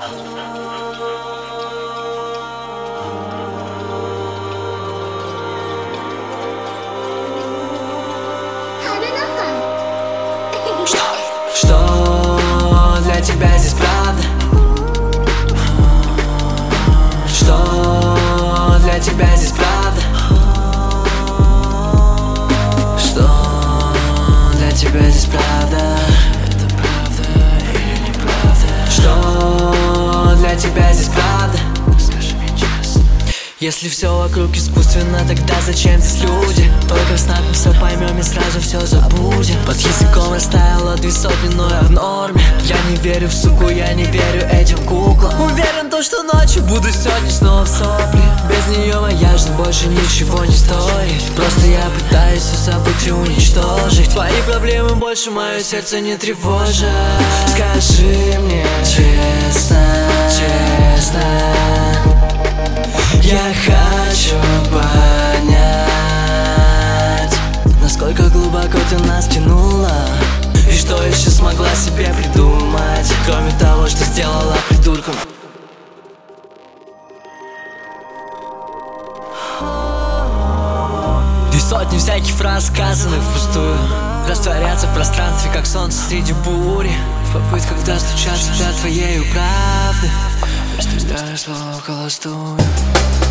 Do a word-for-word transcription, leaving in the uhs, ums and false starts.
Что? Что для тебя здесь правда? Что для тебя здесь правда? Что для тебя здесь правда? Это правда или неправда? Что для тебя здесь правда? Скажи мне честно. Если все вокруг искусственно, тогда зачем здесь люди? Только в снах мы все поймем и сразу все забудем. Под языком растаяло две сотни, но я в норме. Я не верю в суку, я не верю этим куклам. Уверен то, что ночью буду сегодня снова в сопли. Без нее моя жизнь больше ничего не стоит. Просто я пытаюсь все забыть и уничтожить. Твои проблемы больше мое сердце не тревожат. Скажи мне честно, честно, я хочу понять, насколько глубоко ты нас тянула, и что еще смогла себе придумать, кроме того, что сделала придурком. И сотни всяких фраз, сказанных впустую, растворятся в пространстве, как солнце среди бури. В попытках достучаться до твоей правды, я слова холостую.